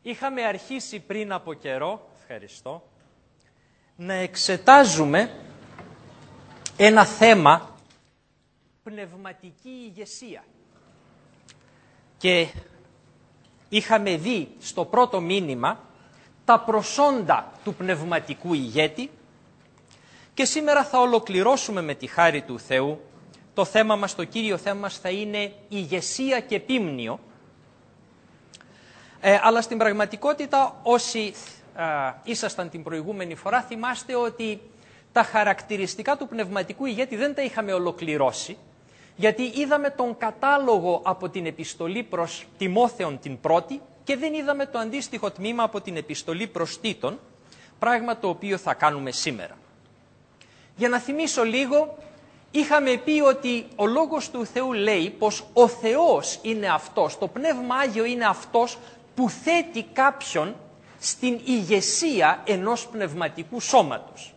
Είχαμε αρχίσει πριν από καιρό, ευχαριστώ, να εξετάζουμε ένα θέμα πνευματική ηγεσία. Και είχαμε δει στο πρώτο μήνυμα τα προσόντα του πνευματικού ηγέτη και σήμερα θα ολοκληρώσουμε με τη χάρη του Θεού το θέμα μας, το κύριο θέμα μας θα είναι ηγεσία και πίμνιο. Αλλά στην πραγματικότητα όσοι ήσασταν την προηγούμενη φορά θυμάστε ότι τα χαρακτηριστικά του πνευματικού ηγέτη δεν τα είχαμε ολοκληρώσει, γιατί είδαμε τον κατάλογο από την επιστολή προς Τιμόθεον την πρώτη και δεν είδαμε το αντίστοιχο τμήμα από την επιστολή προς Τίτον, πράγμα το οποίο θα κάνουμε σήμερα. Για να θυμίσω λίγο, είχαμε πει ότι ο Λόγος του Θεού λέει πως ο Θεός είναι αυτός, το Πνεύμα Άγιο είναι αυτός που θέτει κάποιον στην ηγεσία ενός πνευματικού σώματος.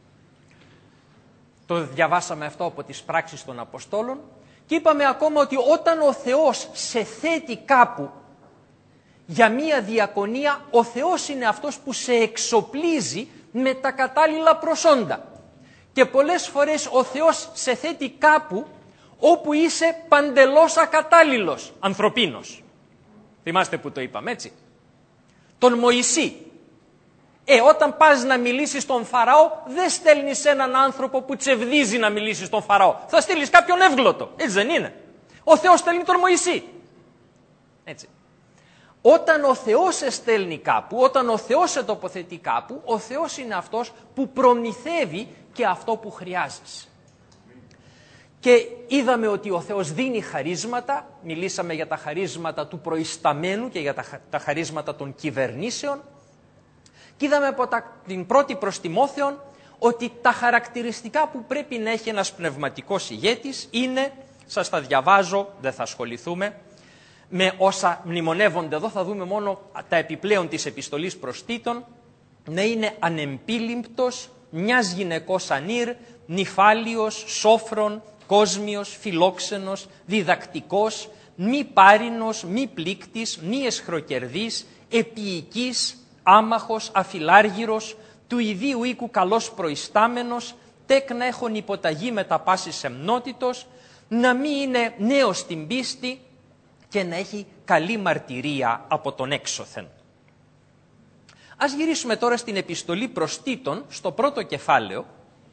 Το διαβάσαμε αυτό από τις πράξεις των Αποστόλων και είπαμε ακόμα ότι όταν ο Θεός σε θέτει κάπου για μία διακονία, ο Θεός είναι αυτός που σε εξοπλίζει με τα κατάλληλα προσόντα. Και πολλές φορές ο Θεός σε θέτει κάπου όπου είσαι παντελώς ακατάλληλος, ανθρωπίνος. Θυμάστε που το είπαμε, έτσι. Τον Μωυσή. Όταν πας να μιλήσεις στον Φαραώ, δεν στέλνεις έναν άνθρωπο που τσευδίζει να μιλήσεις στον Φαραώ. Θα στείλεις κάποιον εύγλωτο. Έτσι δεν είναι? Ο Θεός στέλνει τον Μωυσή. Έτσι. Όταν ο Θεός σε στέλνει κάπου, όταν ο Θεός σε τοποθετεί κάπου, ο Θεός είναι αυτός που προμηθεύει και αυτό που χρειάζεσαι. Και είδαμε ότι ο Θεός δίνει χαρίσματα, μιλήσαμε για τα χαρίσματα του προϊσταμένου και για τα χαρίσματα των κυβερνήσεων και είδαμε από την πρώτη προς Τιμόθεον ότι τα χαρακτηριστικά που πρέπει να έχει ένας πνευματικός ηγέτης είναι, σας τα διαβάζω, δεν θα ασχοληθούμε με όσα μνημονεύονται εδώ, θα δούμε μόνο τα επιπλέον της επιστολής προς Τίτον, να είναι ανεμπίλημπτος, μιας γυναικός ανήρ, νυφάλιος, σόφρον, κόσμιος, φιλόξενος, διδακτικός, μη πάρινος, μη πλήκτης, μη εσχροκερδής, επίοικης, άμαχος, αφιλάργυρος, του ιδίου οίκου καλός προϊστάμενος, τέκνα έχων υποταγή με τα πάσης εμνότητος, να μη είναι νέος στην πίστη και να έχει καλή μαρτυρία από τον έξωθεν. Ας γυρίσουμε τώρα στην επιστολή προς Τίτον, στο πρώτο κεφάλαιο,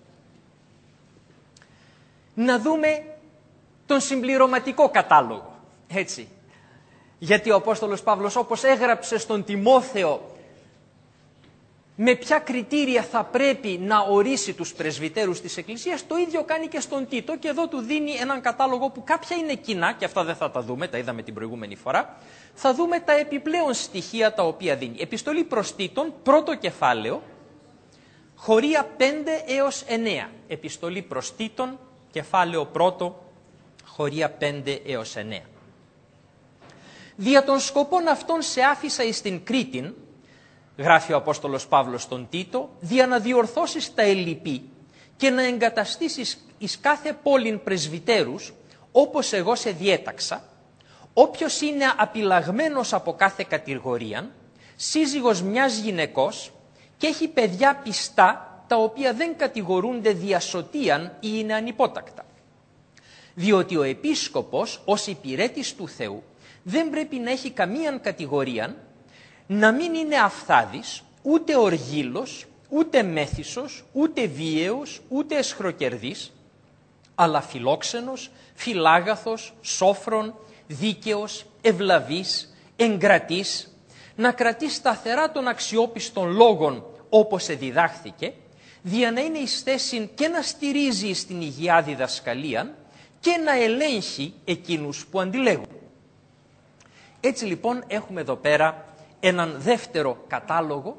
να δούμε τον συμπληρωματικό κατάλογο, έτσι. Γιατί ο Απόστολος Παύλος, όπως έγραψε στον Τιμόθεο με ποια κριτήρια θα πρέπει να ορίσει τους πρεσβυτέρους της Εκκλησίας, το ίδιο κάνει και στον Τίτο και εδώ του δίνει έναν κατάλογο που κάποια είναι κοινά και αυτά δεν θα τα δούμε, τα είδαμε την προηγούμενη φορά. Θα δούμε τα επιπλέον στοιχεία τα οποία δίνει. Επιστολή προς Τίτον, πρώτο κεφάλαιο, χωρία 5 έως 9. Επιστολή προς Τίτον, κεφάλαιο πρώτο, χωρία 5 έως 9. Δια των σκοπών αυτών σε άφησα εις την Κρήτην, γράφει ο Απόστολος Παύλος στον Τίτο, δια να διορθώσεις τα ελλειπή και να εγκαταστήσεις εις κάθε πόλην πρεσβυτέρους, όπως εγώ σε διέταξα, όποιος είναι απειλαγμένος από κάθε κατηγορίαν, σύζυγος μιας γυναικός και έχει παιδιά πιστά, τα οποία δεν κατηγορούνται διασωτίαν ή είναι ανυπότακτα. Διότι ο επίσκοπος, ως υπηρέτης του Θεού, δεν πρέπει να έχει καμίαν κατηγορίαν, να μην είναι αφθάδης, ούτε οργήλος, ούτε μέθησος, ούτε βίαιος, ούτε εσχροκερδής, αλλά φιλόξενος, φιλάγαθος, σόφρον, δίκαιος, ευλαβής, εγκρατής, να κρατεί σταθερά των αξιόπιστων λόγων όπως εδιδάχθηκε, δια να είναι εις θέση και να στηρίζει στην υγεία διδασκαλία και να ελέγχει εκείνους που αντιλέγουν. Έτσι λοιπόν έχουμε εδώ πέρα έναν δεύτερο κατάλογο,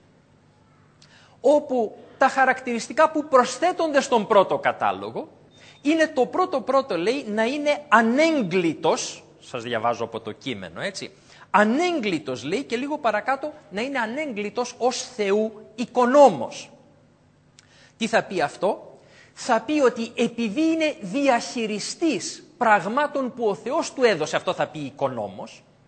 όπου τα χαρακτηριστικά που προσθέτονται στον πρώτο κατάλογο είναι το πρώτο λέει να είναι ανέγκλητος, σας διαβάζω από το κείμενο έτσι, ανέγκλητος λέει και λίγο παρακάτω να είναι ανέγκλητος ως Θεού οικονόμος. Τι θα πει αυτό? Θα πει ότι επειδή είναι διαχειριστής πραγμάτων που ο Θεός του έδωσε, αυτό θα πει οικονόμος,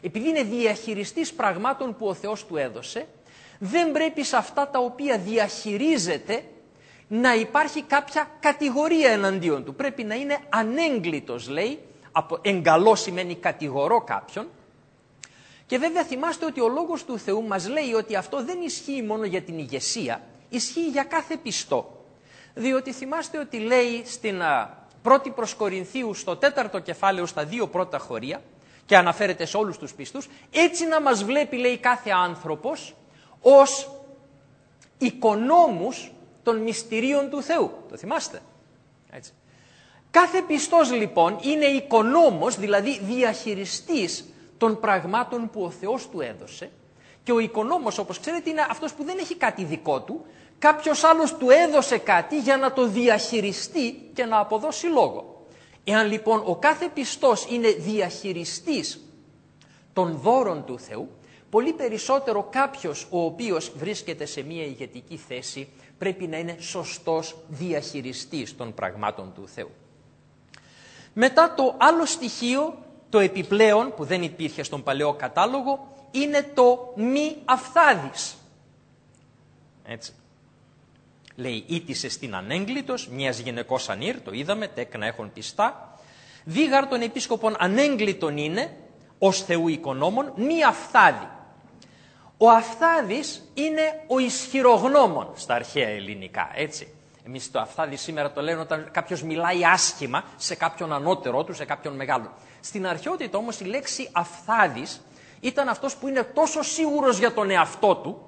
επειδή είναι διαχειριστής πραγμάτων που ο Θεός του έδωσε, δεν πρέπει σε αυτά τα οποία διαχειρίζεται να υπάρχει κάποια κατηγορία εναντίον του. Πρέπει να είναι ανέγκλητος, λέει, εγκαλώ σημαίνει κατηγορώ κάποιον. Και βέβαια θυμάστε ότι ο Λόγος του Θεού μας λέει ότι αυτό δεν ισχύει μόνο για την ηγεσία, ισχύει για κάθε πιστό. Διότι θυμάστε ότι λέει στην 1η προς Κορινθίου στο 4ο κεφάλαιο στα 2 πρώτα χωρία, και αναφέρεται σε όλους τους πιστούς, έτσι να μας βλέπει, λέει, κάθε άνθρωπος ως οικονόμους των μυστηρίων του Θεού. Το θυμάστε? Έτσι. Κάθε πιστός λοιπόν είναι οικονόμος, δηλαδή διαχειριστής των πραγμάτων που ο Θεός του έδωσε, και ο οικονόμος, όπως ξέρετε, είναι αυτός που δεν έχει κάτι δικό του, κάποιος άλλος του έδωσε κάτι για να το διαχειριστεί και να αποδώσει λόγο. Εάν λοιπόν ο κάθε πιστός είναι διαχειριστής των δώρων του Θεού, πολύ περισσότερο κάποιος ο οποίος βρίσκεται σε μια ηγετική θέση πρέπει να είναι σωστός διαχειριστής των πραγμάτων του Θεού. Μετά το άλλο στοιχείο, το επιπλέον που δεν υπήρχε στον παλαιό κατάλογο, είναι το μη αυθάδης. Έτσι. Λέει, ήτησε στην ανέγκλητος, μιας γυναικός ανήρ, το είδαμε, τέκνα έχουν πιστά. Δίγαρ των επίσκοπων ανέγκλητον είναι, ως Θεού οικονόμων, μη αυθάδη. Ο αυθάδης είναι ο ισχυρογνώμων στα αρχαία ελληνικά, έτσι. Εμείς το αυθάδη σήμερα το λένε όταν κάποιος μιλάει άσχημα σε κάποιον ανώτερό του, σε κάποιον μεγάλο. Στην αρχαιότητα όμως η λέξη αυθάδης ήταν αυτός που είναι τόσο σίγουρος για τον εαυτό του,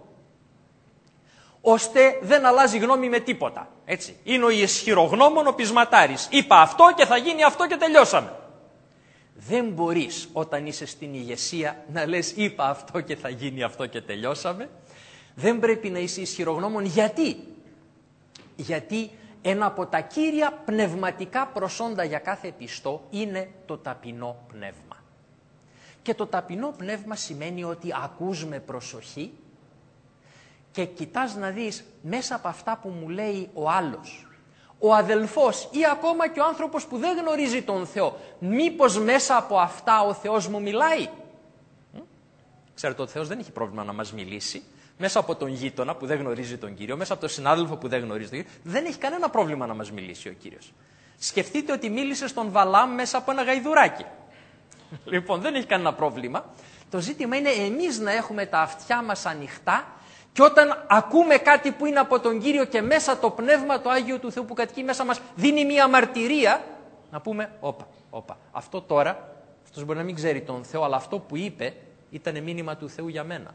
ώστε δεν αλλάζει γνώμη με τίποτα. Έτσι. Είναι ο ισχυρογνώμων ο πεισματάρης. Είπα αυτό και θα γίνει αυτό και τελειώσαμε. Δεν μπορείς όταν είσαι στην ηγεσία να λες είπα αυτό και θα γίνει αυτό και τελειώσαμε. Δεν πρέπει να είσαι ισχυρογνώμων. Γιατί? Γιατί ένα από τα κύρια πνευματικά προσόντα για κάθε πιστό είναι το ταπεινό πνεύμα. Και το ταπεινό πνεύμα σημαίνει ότι ακούς με προσοχή και κοιτάς να δεις μέσα από αυτά που μου λέει ο άλλος, ο αδελφός ή ακόμα και ο άνθρωπος που δεν γνωρίζει τον Θεό, μήπως μέσα από αυτά ο Θεός μου μιλάει? Ξέρετε, ο Θεός δεν έχει πρόβλημα να μας μιλήσει. Μέσα από τον γείτονα που δεν γνωρίζει τον Κύριο, μέσα από τον συνάδελφο που δεν γνωρίζει τον Κύριο, δεν έχει κανένα πρόβλημα να μας μιλήσει ο Κύριος. Σκεφτείτε ότι μίλησε στον Βαλάμ μέσα από ένα γαϊδουράκι. Λοιπόν, δεν έχει κανένα πρόβλημα. Το ζήτημα είναι εμείς να έχουμε τα αυτιά μας ανοιχτά και όταν ακούμε κάτι που είναι από τον Κύριο και μέσα το Πνεύμα το Άγιο του Θεού που κατοικεί μέσα μας δίνει μια μαρτυρία, να πούμε, όπα, αυτό τώρα, αυτός μπορεί να μην ξέρει τον Θεό, αλλά αυτό που είπε ήταν μήνυμα του Θεού για μένα.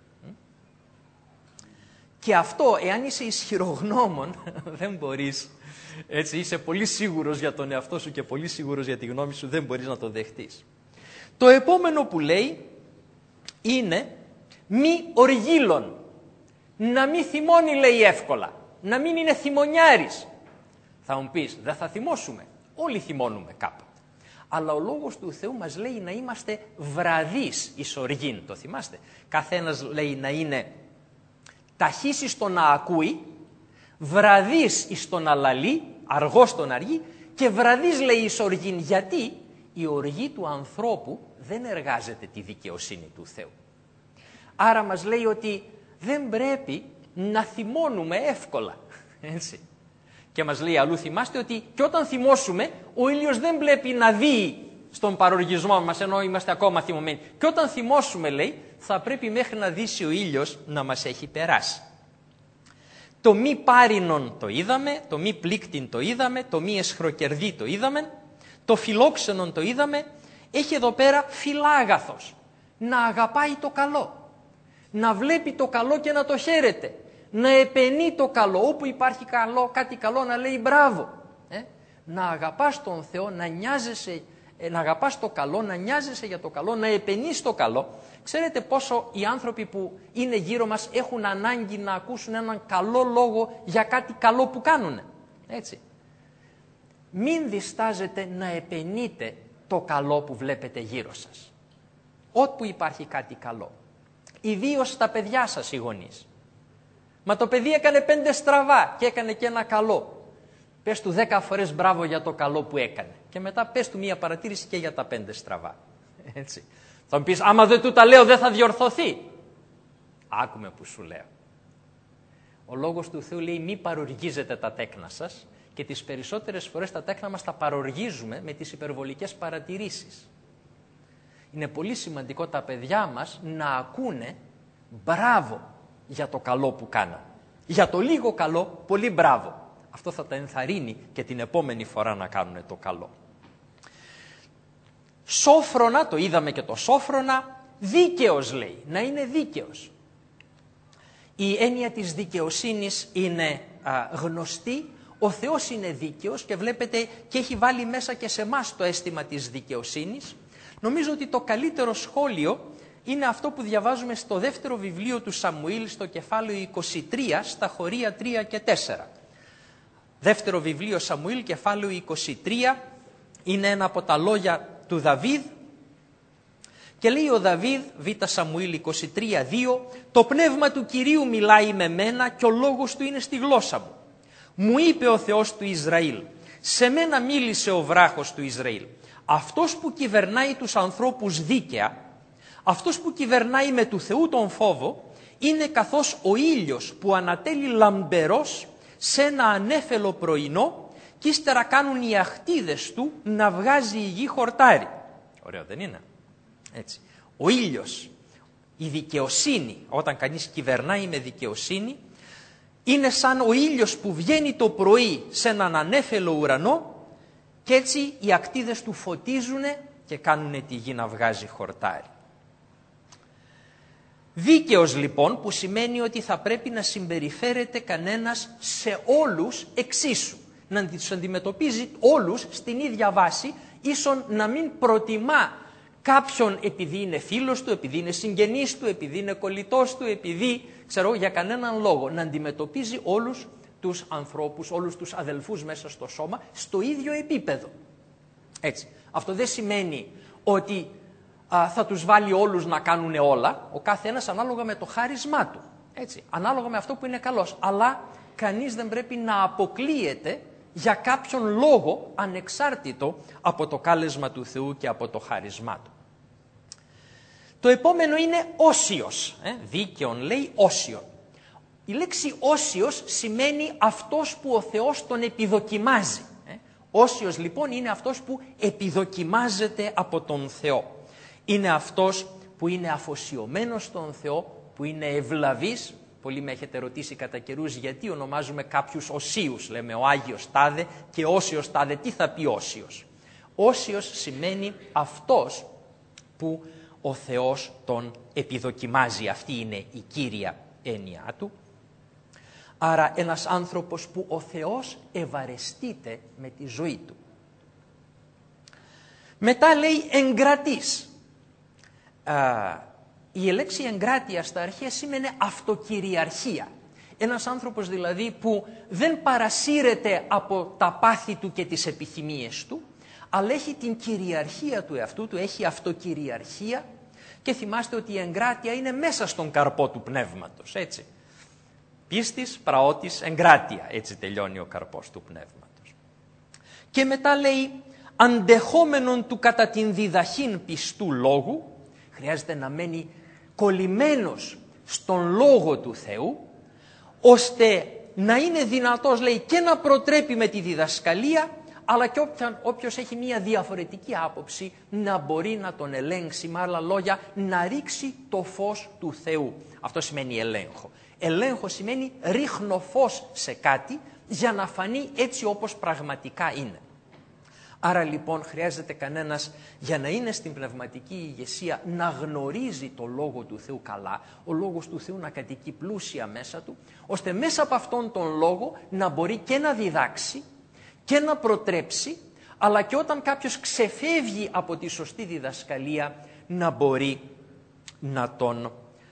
Και αυτό, εάν είσαι ισχυρογνώμων, δεν μπορείς, έτσι, είσαι πολύ σίγουρος για τον εαυτό σου και πολύ σίγουρος για τη γνώμη σου, δεν μπορείς να το δεχτείς. Το επόμενο που λέει είναι μη οργήλων. Να μην θυμώνει, λέει, εύκολα. Να μην είναι θυμονιάρης. Θα μου πεις, δεν θα θυμώσουμε. Όλοι θυμώνουμε κάποτε. Αλλά ο Λόγος του Θεού μας λέει να είμαστε βραδείς εις οργήν. Το θυμάστε? Καθένας λέει να είναι ταχύς εις το να ακούει, βραδείς εις το να λαλεί, αργός το να αργεί και βραδείς, λέει, εις οργήν. Γιατί η οργή του ανθρώπου δεν εργάζεται τη δικαιοσύνη του Θεού. Άρα μας λέει ότι δεν πρέπει να θυμώνουμε εύκολα. Έτσι. Και μας λέει αλλού, θυμάστε ότι και όταν θυμώσουμε ο ήλιος δεν πρέπει να δει στον παροργισμό μας ενώ είμαστε ακόμα θυμωμένοι. Και όταν θυμώσουμε, λέει, θα πρέπει μέχρι να δύσει ο ήλιος να μας έχει περάσει. Το μη πάρινον το είδαμε, το μη πλήκτην το είδαμε, το μη εσχροκερδί το είδαμε, το φιλόξενον το είδαμε. Έχει εδώ πέρα φιλάγαθος, να αγαπάει το καλό, να βλέπει το καλό και να το χαίρεται, να επενεί το καλό, όπου υπάρχει καλό, κάτι καλό να λέει μπράβο. Να αγαπάς τον Θεό, να νοιάζεσαι, να αγαπάς το καλό, να νοιάζεσαι για το καλό, να επενείς το καλό. Ξέρετε πόσο οι άνθρωποι που είναι γύρω μας έχουν ανάγκη να ακούσουν έναν καλό λόγο για κάτι καλό που κάνουν. Έτσι. Μην διστάζετε να επενείτε το καλό που βλέπετε γύρω σας. Όπου υπάρχει κάτι καλό. Ιδίως στα παιδιά σας οι γονείς. Μα το παιδί έκανε 5 στραβά και έκανε και ένα καλό. Πες του 10 φορές μπράβο για το καλό που έκανε. Και μετά πες του μία παρατήρηση και για τα 5 στραβά. Έτσι. Θα μου πεις, άμα δεν του τα λέω δεν θα διορθωθεί. Άκουμε που σου λέω. Ο Λόγος του Θεού λέει μη παροργίζετε τα τέκνα σας και τις περισσότερες φορές τα τέκνα μας τα παροργίζουμε με τις υπερβολικές παρατηρήσεις. Είναι πολύ σημαντικό τα παιδιά μας να ακούνε μπράβο για το καλό που κάναν. Για το λίγο καλό, πολύ μπράβο. Αυτό θα τα ενθαρρύνει και την επόμενη φορά να κάνουν το καλό. Σόφρονα, το είδαμε και το σόφρονα, δίκαιος λέει, να είναι δίκαιος. Η έννοια της δικαιοσύνης είναι γνωστή. Ο Θεός είναι δίκαιος και βλέπετε και έχει βάλει μέσα και σε εμάς το αίσθημα της δικαιοσύνης. Νομίζω ότι το καλύτερο σχόλιο είναι αυτό που διαβάζουμε στο δεύτερο βιβλίο του Σαμουήλ, στο κεφάλαιο 23, στα χωρία 3 και 4. Δεύτερο βιβλίο Σαμουήλ, κεφάλαιο 23, είναι ένα από τα λόγια του Δαβίδ. Και λέει ο Δαβίδ, Β Σαμουήλ 23:2, το πνεύμα του Κυρίου μιλάει με μένα και ο λόγος του είναι στη γλώσσα μου. Μου είπε ο Θεός του Ισραήλ, σε μένα μίλησε ο βράχος του Ισραήλ. Αυτός που κυβερνάει τους ανθρώπους δίκαια, αυτός που κυβερνάει με του Θεού τον φόβο, είναι καθώς ο ήλιος που ανατέλει λαμπερός σε ένα ανέφελο πρωινό και ύστερα κάνουν οι αχτίδες του να βγάζει η γη χορτάρι. Ωραίο δεν είναι? Έτσι. Ο ήλιος, η δικαιοσύνη, όταν κανείς κυβερνάει με δικαιοσύνη, είναι σαν ο ήλιος που βγαίνει το πρωί σε έναν ανέφελο ουρανό και έτσι οι ακτίδες του φωτίζουν και κάνουν τη γη να βγάζει χορτάρι. Δίκαιος λοιπόν, που σημαίνει ότι θα πρέπει να συμπεριφέρεται κανένας σε όλους εξίσου. Να τους αντιμετωπίζει όλους στην ίδια βάση, ίσον να μην προτιμά κάποιον επειδή είναι φίλος του, επειδή είναι συγγενής του, επειδή είναι κολλητός του, επειδή, ξέρω, για κανέναν λόγο. Να αντιμετωπίζει όλους τους ανθρώπους, όλους τους αδελφούς μέσα στο σώμα, στο ίδιο επίπεδο. Έτσι. Αυτό δεν σημαίνει ότι θα τους βάλει όλους να κάνουν όλα, ο κάθε ένας ανάλογα με το χάρισμά του. Έτσι. Ανάλογα με αυτό που είναι καλός. Αλλά κανείς δεν πρέπει να αποκλείεται για κάποιον λόγο ανεξάρτητο από το κάλεσμα του Θεού και από το χάρισμά του. Το επόμενο είναι όσιος. Δίκαιον λέει όσιον. Η λέξη όσιος σημαίνει αυτός που ο Θεός τον επιδοκιμάζει. Όσιος λοιπόν είναι αυτός που επιδοκιμάζεται από τον Θεό. Είναι αυτός που είναι αφοσιωμένος στον Θεό, που είναι ευλαβής. Πολλοί με έχετε ρωτήσει κατά καιρούς γιατί ονομάζουμε κάποιους οσίους. Λέμε ο Άγιος τάδε και όσιος τάδε. Τι θα πει όσιος? Όσιος σημαίνει αυτός που ο Θεός τον επιδοκιμάζει. Αυτή είναι η κύρια έννοια του. Άρα ένας άνθρωπος που ο Θεός ευαρεστείται με τη ζωή του. Μετά λέει εγκρατής. Η λέξη εγκράτεια στα αρχαία σήμαινε αυτοκυριαρχία. Ένας άνθρωπος δηλαδή που δεν παρασύρεται από τα πάθη του και τις επιθυμίες του, αλλά έχει την κυριαρχία του εαυτού του, έχει αυτοκυριαρχία και θυμάστε ότι η εγκράτεια είναι μέσα στον καρπό του πνεύματος, έτσι. Πίστης, πραότης, εγκράτεια, έτσι τελειώνει ο καρπός του πνεύματος. Και μετά λέει αντεχόμενον του κατά την διδαχήν πιστού λόγου, χρειάζεται να μένει κολλημένος στον λόγο του Θεού, ώστε να είναι δυνατός, λέει, και να προτρέπει με τη διδασκαλία, αλλά και όποιος έχει μια διαφορετική άποψη να μπορεί να τον ελέγξει, με άλλα λόγια, να ρίξει το φως του Θεού. Αυτό σημαίνει ελέγχο. Ελέγχο σημαίνει ρίχνω φως σε κάτι για να φανεί έτσι όπως πραγματικά είναι. Άρα λοιπόν χρειάζεται κανένας για να είναι στην πνευματική ηγεσία να γνωρίζει το Λόγο του Θεού καλά, ο Λόγος του Θεού να κατοικεί πλούσια μέσα του, ώστε μέσα από αυτόν τον Λόγο να μπορεί και να διδάξει και να προτρέψει, αλλά και όταν κάποιος ξεφεύγει από τη σωστή διδασκαλία να μπορεί να τον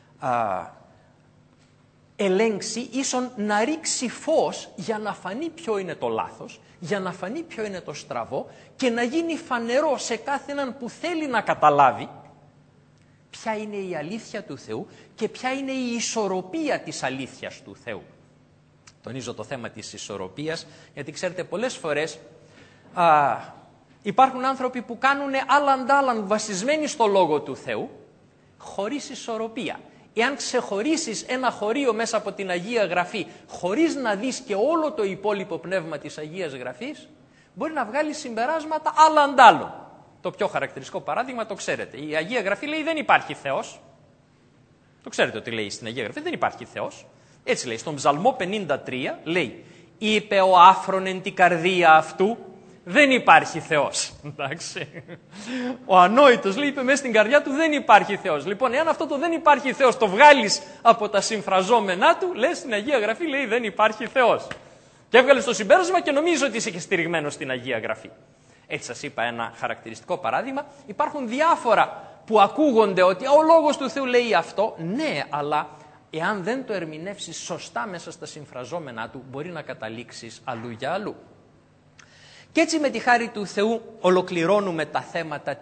ελέγξει, ίσον να ρίξει φως για να φανεί ποιο είναι το λάθος, για να φανεί ποιο είναι το στραβό και να γίνει φανερό σε κάθε έναν που θέλει να καταλάβει ποια είναι η αλήθεια του Θεού και ποια είναι η ισορροπία της αλήθειας του Θεού. Τονίζω το θέμα της ισορροπίας, γιατί ξέρετε πολλές φορές Υπάρχουν άνθρωποι που κάνουν άλλαν βασισμένοι στο Λόγο του Θεού, χωρίς ισορροπία. Εάν ξεχωρίσεις ένα χωρίο μέσα από την Αγία Γραφή, χωρίς να δεις και όλο το υπόλοιπο πνεύμα της Αγίας Γραφής, μπορεί να βγάλει συμπεράσματα άλλων. Το πιο χαρακτηριστικό παράδειγμα το ξέρετε. Η Αγία Γραφή λέει δεν υπάρχει Θεός. Το ξέρετε ότι λέει στην Αγία Γραφή δεν υπάρχει Θεός. Έτσι λέει, στον Ψαλμό 53 λέει «Είπε ο άφρον εν την καρδία αυτού, δεν υπάρχει Θεός». Εντάξει. Ο ανόητος λέει, είπε μέσα στην καρδιά του δεν υπάρχει Θεός. Λοιπόν, εάν αυτό το δεν υπάρχει Θεός το βγάλεις από τα συμφραζόμενά του, λες στην Αγία Γραφή λέει δεν υπάρχει Θεός. Και έβγαλες το συμπέρασμα και νομίζεις ότι είσαι και στηριγμένος στην Αγία Γραφή. Έτσι σας είπα ένα χαρακτηριστικό παράδειγμα. Υπάρχουν διάφορα που ακούγονται ότι ο Λόγος του Θεού λέει αυτό. Ναι, αλλά εάν δεν το ερμηνεύσεις σωστά μέσα στα συμφραζόμενά του, μπορεί να καταλήξεις αλλού για αλλού. Και έτσι με τη χάρη του Θεού ολοκληρώνουμε τα θέματα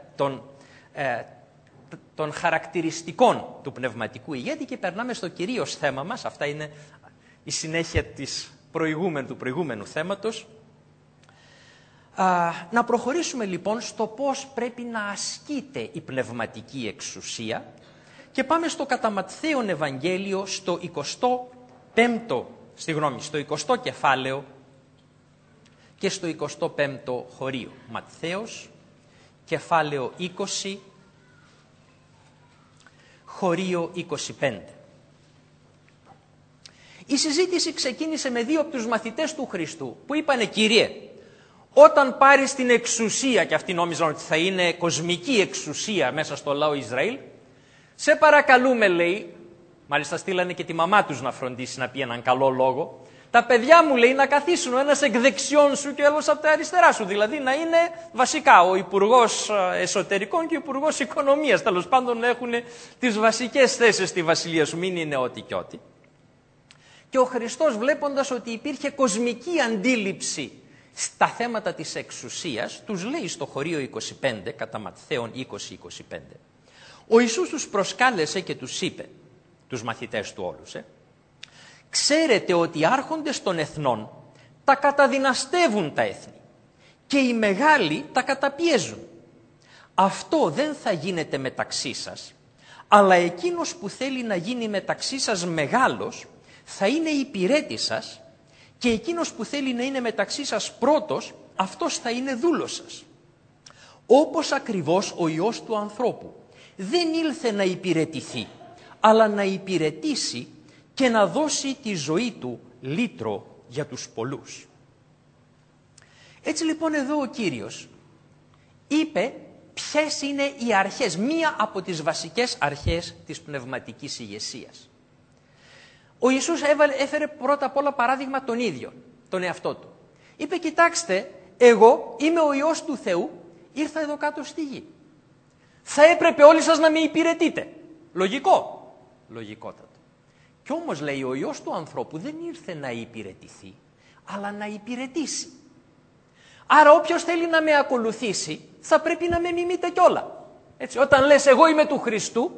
των χαρακτηριστικών του πνευματικού ηγέτη και περνάμε στο κυρίως θέμα μας. Αυτά είναι η συνέχεια του προηγούμενου θέματος. Να προχωρήσουμε λοιπόν στο πώς πρέπει να ασκείται η πνευματική εξουσία και πάμε στο κατά Ματθαίον Ευαγγέλιο στο 20ο κεφάλαιο και στο 25ο χωρίο. Ματθαίος, κεφάλαιο 20, χωρίο 25. Η συζήτηση ξεκίνησε με δύο από τους μαθητές του Χριστού που είπανε «Κύριε, όταν πάρεις την εξουσία», και αυτοί νόμιζαν ότι θα είναι κοσμική εξουσία μέσα στο λαό Ισραήλ, «σε παρακαλούμε», λέει, μάλιστα στείλανε και τη μαμά τους να φροντίσει να πει έναν καλό λόγο, «τα παιδιά μου», λέει, «να καθίσουν ο ένας εκ δεξιών σου και ο άλλος από τα αριστερά σου», δηλαδή να είναι βασικά ο Υπουργός Εσωτερικών και ο Υπουργός Οικονομίας, τέλος πάντων να έχουν τις βασικές θέσεις στη βασιλεία σου, μην είναι ό,τι και ό,τι. Και ο Χριστός, βλέποντας ότι υπήρχε κοσμική αντίληψη στα θέματα της εξουσίας, τους λέει στο χωρίο 25, κατά Ματθαίον 20-25, ο Ιησούς τους προσκάλεσε και τους είπε, τους μαθητές του όλους, «Ξέρετε ότι οι άρχοντες των εθνών τα καταδυναστεύουν τα έθνη και οι μεγάλοι τα καταπιέζουν. Αυτό δεν θα γίνεται μεταξύ σας, αλλά εκείνος που θέλει να γίνει μεταξύ σας μεγάλος θα είναι υπηρέτης σας και εκείνος που θέλει να είναι μεταξύ σας πρώτος, αυτός θα είναι δούλος σας. Όπως ακριβώς ο Υιός του ανθρώπου δεν ήλθε να υπηρετηθεί, αλλά να υπηρετήσει και να δώσει τη ζωή του λύτρο για τους πολλούς». Έτσι λοιπόν εδώ ο Κύριος είπε ποιες είναι οι αρχές, μία από τις βασικές αρχές της πνευματικής ηγεσίας. Ο Ιησούς έφερε πρώτα απ' όλα παράδειγμα τον ίδιο, τον εαυτό του. Είπε, κοιτάξτε, εγώ είμαι ο Υιός του Θεού, ήρθα εδώ κάτω στη γη. Θα έπρεπε όλοι σας να με υπηρετείτε. Λογικό. Λογικότατο. Κι όμως, λέει, ο Υιός του ανθρώπου δεν ήρθε να υπηρετηθεί, αλλά να υπηρετήσει. Άρα όποιος θέλει να με ακολουθήσει, θα πρέπει να με μιμείται κιόλα. Έτσι, όταν λες εγώ είμαι του Χριστού,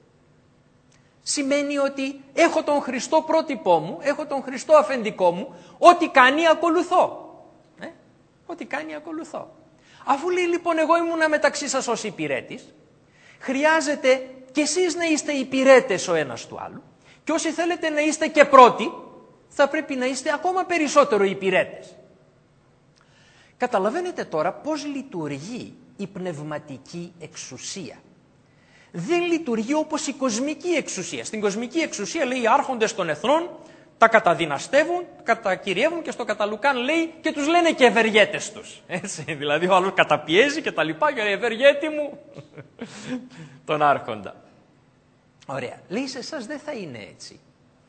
σημαίνει ότι έχω τον Χριστό πρότυπό μου, έχω τον Χριστό αφεντικό μου, ό,τι κάνει ακολουθώ. Ό,τι κάνει ακολουθώ. Αφού λέει λοιπόν εγώ ήμουνα μεταξύ σας ως υπηρέτης, χρειάζεται κι εσείς να είστε υπηρέτες ο ένας του άλλου και όσοι θέλετε να είστε και πρώτοι, θα πρέπει να είστε ακόμα περισσότερο υπηρέτες. Καταλαβαίνετε τώρα πώς λειτουργεί η πνευματική εξουσία. Δεν λειτουργεί όπως η κοσμική εξουσία. Στην κοσμική εξουσία, λέει, οι άρχοντες των εθνών τα καταδυναστεύουν, κατακυριεύουν και στο Καταλουκάν λέει και τους λένε και ευεργέτες τους. Έτσι, δηλαδή ο άλλος καταπιέζει και τα λοιπά και λέει ευεργέτη μου τον άρχοντα. Ωραία. Λέει σε εσάς δεν θα είναι έτσι.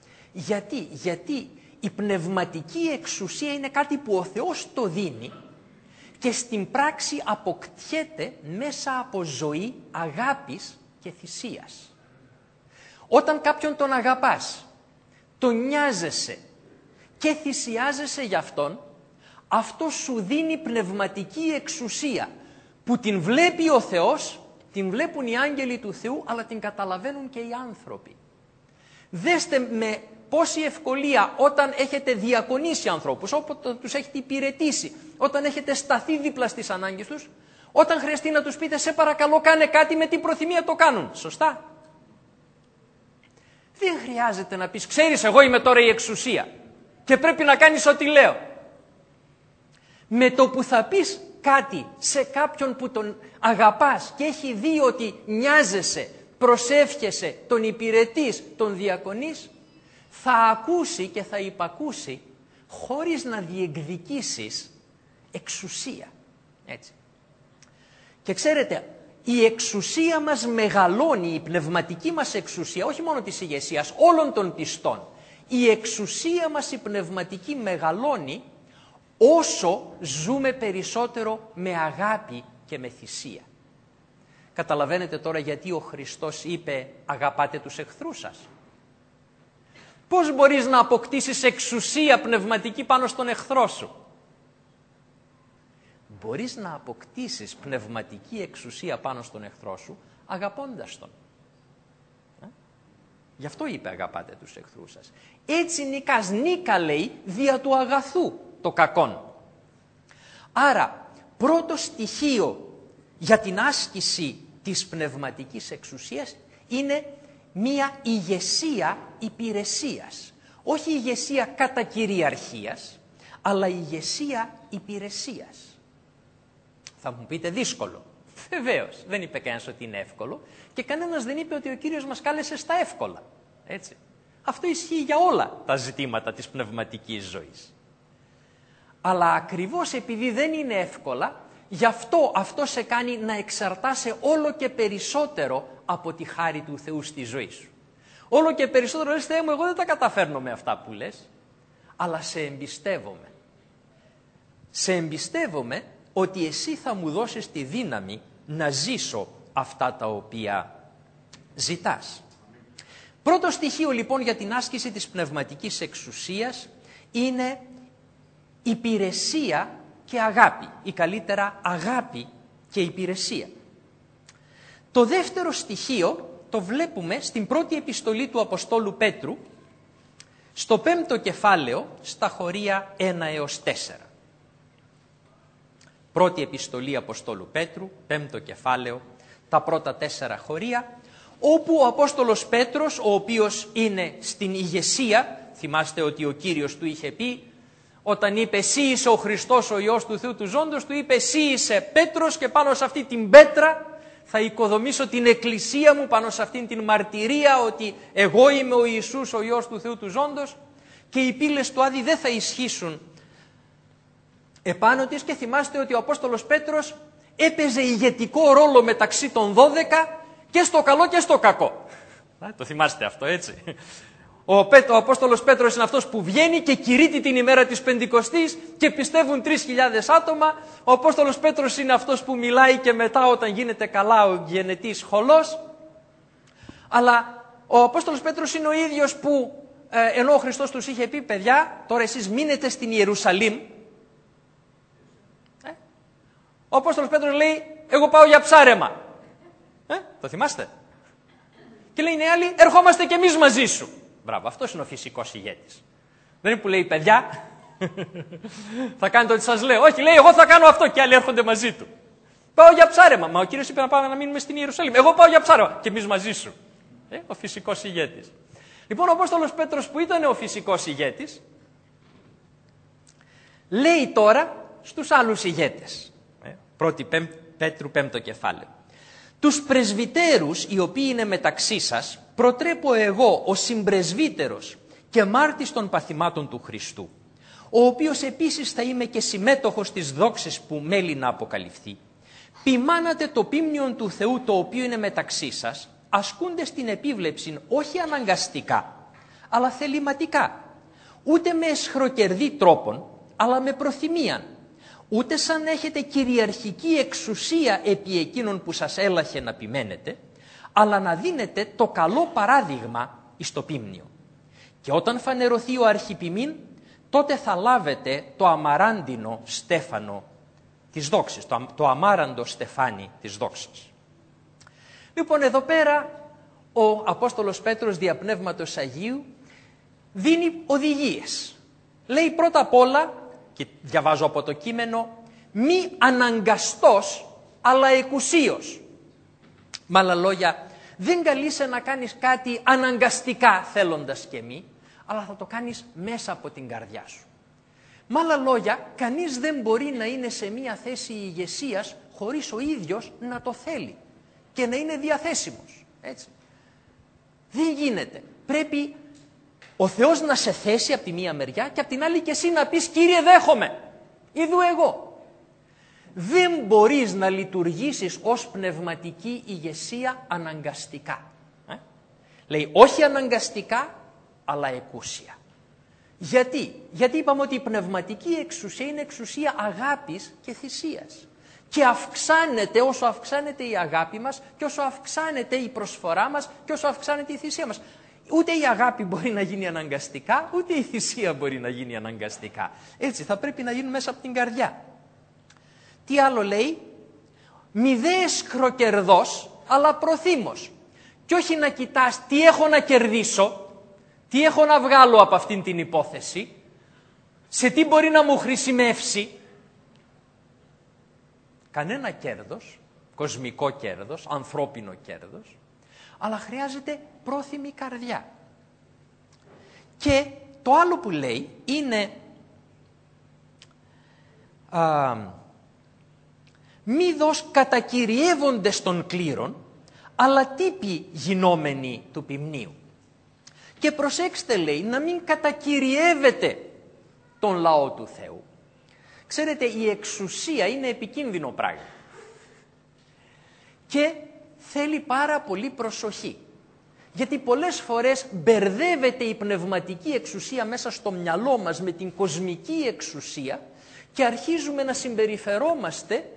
Γιατί η πνευματική εξουσία είναι κάτι που ο Θεός το δίνει και στην πράξη αποκτιέται μέσα από ζωή αγάπης και θυσίας. Όταν κάποιον τον αγαπάς, τον νοιάζεσαι και θυσιάζεσαι για αυτόν, αυτό σου δίνει πνευματική εξουσία που την βλέπει ο Θεός, την βλέπουν οι άγγελοι του Θεού, αλλά την καταλαβαίνουν και οι άνθρωποι. Δέστε με πόση ευκολία όταν έχετε διακονήσει ανθρώπους, όταν τους έχετε υπηρετήσει, όταν έχετε σταθεί δίπλα στις ανάγκες τους, όταν χρειαστεί να τους πείτε σε παρακαλώ κάνε κάτι, με την προθυμία το κάνουν. Σωστά. Δεν χρειάζεται να πεις ξέρεις εγώ είμαι τώρα η εξουσία και πρέπει να κάνεις ό,τι λέω. Με το που θα πεις κάτι σε κάποιον που τον αγαπάς και έχει δει ότι νοιάζεσαι, προσεύχεσαι, τον υπηρετείς, τον διακονείς, θα ακούσει και θα υπακούσει χωρίς να διεκδικήσεις εξουσία. Έτσι. Και ξέρετε, η εξουσία μας μεγαλώνει, η πνευματική μας εξουσία, όχι μόνο της ηγεσίας, όλων των πιστών. Η εξουσία μας η πνευματική μεγαλώνει όσο ζούμε περισσότερο με αγάπη και με θυσία. Καταλαβαίνετε τώρα γιατί ο Χριστός είπε αγαπάτε τους εχθρούς σας. Πώς μπορείς να αποκτήσεις εξουσία πνευματική πάνω στον εχθρό σου? Μπορείς να αποκτήσεις πνευματική εξουσία πάνω στον εχθρό σου αγαπώντας τον. Γι' αυτό είπε αγαπάτε τους εχθρούς σας. Έτσι νικάς, νίκα λέει δια του αγαθού το κακόν. Άρα πρώτο στοιχείο για την άσκηση της πνευματικής εξουσίας είναι μία ηγεσία υπηρεσίας. Όχι ηγεσία κατά κυριαρχίας, αλλά ηγεσία υπηρεσίας. Θα μου πείτε δύσκολο. Βεβαίως, δεν είπε κανένας ότι είναι εύκολο και κανένας δεν είπε ότι ο Κύριος μας κάλεσε στα εύκολα. Έτσι. Αυτό ισχύει για όλα τα ζητήματα της πνευματικής ζωής. Αλλά ακριβώς επειδή δεν είναι εύκολα, γι' αυτό σε κάνει να εξαρτάσαι όλο και περισσότερο από τη χάρη του Θεού στη ζωή σου. Όλο και περισσότερο λες, Θεέ μου, εγώ δεν τα καταφέρνω με αυτά που λες, αλλά σε εμπιστεύομαι. Σε εμπιστεύομαι ότι εσύ θα μου δώσεις τη δύναμη να ζήσω αυτά τα οποία ζητάς. Πρώτο στοιχείο λοιπόν για την άσκηση της πνευματικής εξουσίας είναι υπηρεσία και αγάπη, ή καλύτερα αγάπη και υπηρεσία. Το δεύτερο στοιχείο το βλέπουμε στην πρώτη επιστολή του Αποστόλου Πέτρου, στο 5ο κεφάλαιο, στα χωρία 1 έως 4. Πρώτη επιστολή Αποστόλου Πέτρου, 5ο κεφάλαιο, τα πρώτα 4 χωρία, όπου ο Απόστολος Πέτρος, ο οποίος είναι στην ηγεσία, θυμάστε ότι ο Κύριος του είχε πει, όταν είπε εσύ είσαι ο Χριστός ο Υιός του Θεού του Ζώντος, του είπε εσύ είσαι Πέτρος και πάνω σε αυτή την πέτρα θα οικοδομήσω την εκκλησία μου, πάνω σε αυτήν την μαρτυρία ότι εγώ είμαι ο Ιησούς ο Υιός του Θεού του Ζώντος και οι πύλες του Άδη δεν θα ισχύσουν επάνω της. Και θυμάστε ότι ο Απόστολος Πέτρος έπαιζε ηγετικό ρόλο μεταξύ των 12 και στο καλό και στο κακό. Το θυμάστε αυτό, έτσι. Ο Απόστολος Πέτρος είναι αυτός που βγαίνει και κηρύττει την ημέρα της Πεντηκοστής και πιστεύουν 3.000 άτομα. Ο Απόστολος Πέτρος είναι αυτός που μιλάει και μετά όταν γίνεται καλά ο γενετής χολός. Αλλά ο Απόστολος Πέτρος είναι ο ίδιος που ενώ ο Χριστός τους είχε πει παιδιά τώρα εσείς μείνετε στην Ιερουσαλήμ. Ο Απόστολος Πέτρος λέει εγώ πάω για ψάρεμα. Το θυμάστε? Και λέει οι άλλοι ερχόμαστε κι εμείς μαζί σου. Μπράβο, αυτός είναι ο φυσικός ηγέτης. Δεν είναι που λέει παιδιά, θα κάνετε ό,τι σας λέω. Όχι, λέει εγώ θα κάνω αυτό και άλλοι έρχονται μαζί του. Πάω για ψάρεμα. Μα ο Κύριος είπε να πάμε να μείνουμε στην Ιερουσαλήμ. Εγώ πάω για ψάρεμα και εμείς μαζί σου. Ο φυσικός ηγέτης. Λοιπόν, ο Απόστολος Πέτρος που ήταν ο φυσικός ηγέτης, λέει τώρα στους άλλους ηγέτες. 1η Πέτρου 5ο κεφάλαιο. Τους πρεσβυτέρους οι οποίοι είναι μεταξύ σας προτρέπω εγώ ο συμπρεσβύτερος και μάρτης των παθημάτων του Χριστού, ο οποίος επίσης θα είμαι και συμμέτοχος της δόξης που μέλει να αποκαλυφθεί. Ποιμάνατε το πίμνιον του Θεού το οποίο είναι μεταξύ σας, ασκούνται την επίβλεψη όχι αναγκαστικά, αλλά θεληματικά, ούτε με εσχροκερδή τρόπον, αλλά με προθυμίαν, ούτε σαν έχετε κυριαρχική εξουσία επί εκείνων που σας έλαχε να ποιμένετε, αλλά να δίνετε το καλό παράδειγμα εις το πίμνιο. Και όταν φανερωθεί ο αρχιπιμήν, τότε θα λάβετε το αμαράντινο στέφανο της δόξης, το αμάραντο στεφάνι της δόξης. Λοιπόν, εδώ πέρα ο Απόστολος Πέτρος δια Πνεύματος Αγίου δίνει οδηγίες. Λέει πρώτα απ' όλα, και διαβάζω από το κείμενο, μη αναγκαστός αλλά εκουσίως. Με άλλα λόγια, δεν καλείσαι να κάνεις κάτι αναγκαστικά θέλοντας και μη, αλλά θα το κάνεις μέσα από την καρδιά σου. Με άλλα λόγια, κανείς δεν μπορεί να είναι σε μια θέση ηγεσίας χωρίς ο ίδιος να το θέλει και να είναι διαθέσιμος. Έτσι. Δεν γίνεται. Πρέπει ο Θεός να σε θέσει από τη μία μεριά και από την άλλη και εσύ να πεις «Κύριε, δέχομαι, είδου εγώ». Δεν μπορείς να λειτουργήσεις ως πνευματική ηγεσία αναγκαστικά. Λέει όχι αναγκαστικά, αλλά εκούσια. Γιατί είπαμε ότι η πνευματική εξουσία είναι εξουσία αγάπης και θυσίας. Και αυξάνεται όσο αυξάνεται η αγάπη μας και όσο αυξάνεται η προσφορά μας και όσο αυξάνεται η θυσία μας. Ούτε η αγάπη μπορεί να γίνει αναγκαστικά, ούτε η θυσία μπορεί να γίνει αναγκαστικά. Έτσι θα πρέπει να γίνει μέσα από την καρδιά. Τι άλλο λέει? Μη δε αισχροκερδός, αλλά προθύμος. Και όχι να κοιτάς τι έχω να κερδίσω, τι έχω να βγάλω από αυτήν την υπόθεση, σε τι μπορεί να μου χρησιμεύσει. Κανένα κέρδος, κοσμικό κέρδος, ανθρώπινο κέρδος, αλλά χρειάζεται πρόθυμη καρδιά. Και το άλλο που λέει είναι μη δως κατακυριεύοντες των κλήρων, αλλά τύποι γινόμενοι του ποιμνίου. Και προσέξτε, λέει, να μην κατακυριεύεται τον λαό του Θεού. Ξέρετε, η εξουσία είναι επικίνδυνο πράγμα. Και θέλει πάρα πολύ προσοχή. Γιατί πολλές φορές μπερδεύεται η πνευματική εξουσία μέσα στο μυαλό μας με την κοσμική εξουσία και αρχίζουμε να συμπεριφερόμαστε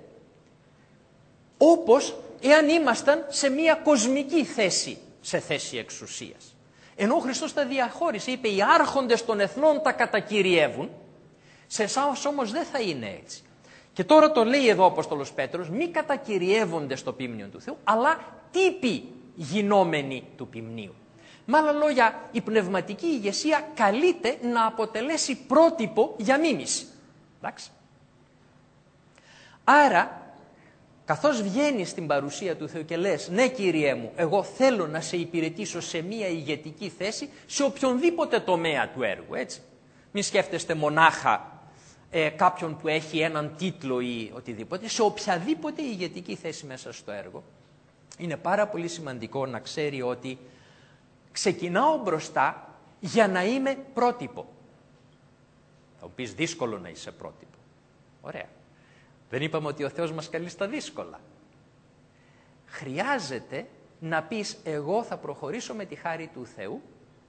όπως εάν ήμασταν σε μια κοσμική θέση, σε θέση εξουσίας. Ενώ ο Χριστός τα διαχώρισε, είπε οι άρχοντες των εθνών τα κατακυριεύουν, σε εσάς όμως δεν θα είναι έτσι. Και τώρα το λέει εδώ ο Απόστολος Πέτρος, μη κατακυριεύονται στο ποίμνιο του Θεού, αλλά τύποι γινόμενοι του ποιμνίου. Με άλλα λόγια, η πνευματική ηγεσία καλείται να αποτελέσει πρότυπο για μίμηση. Εντάξει. Άρα, καθώς βγαίνεις στην παρουσία του Θεού και λες, ναι Κύριέ μου, εγώ θέλω να σε υπηρετήσω σε μια ηγετική θέση, σε οποιονδήποτε τομέα του έργου, έτσι. Μην σκέφτεστε μονάχα κάποιον που έχει έναν τίτλο ή οτιδήποτε, σε οποιαδήποτε ηγετική θέση μέσα στο έργο. Είναι πάρα πολύ σημαντικό να ξέρει ότι ξεκινάω μπροστά για να είμαι πρότυπο. Θα μου πεις δύσκολο να είσαι πρότυπο. Ωραία. Δεν είπαμε ότι ο Θεός μας καλεί στα δύσκολα. Χρειάζεται να πεις εγώ θα προχωρήσω με τη χάρη του Θεού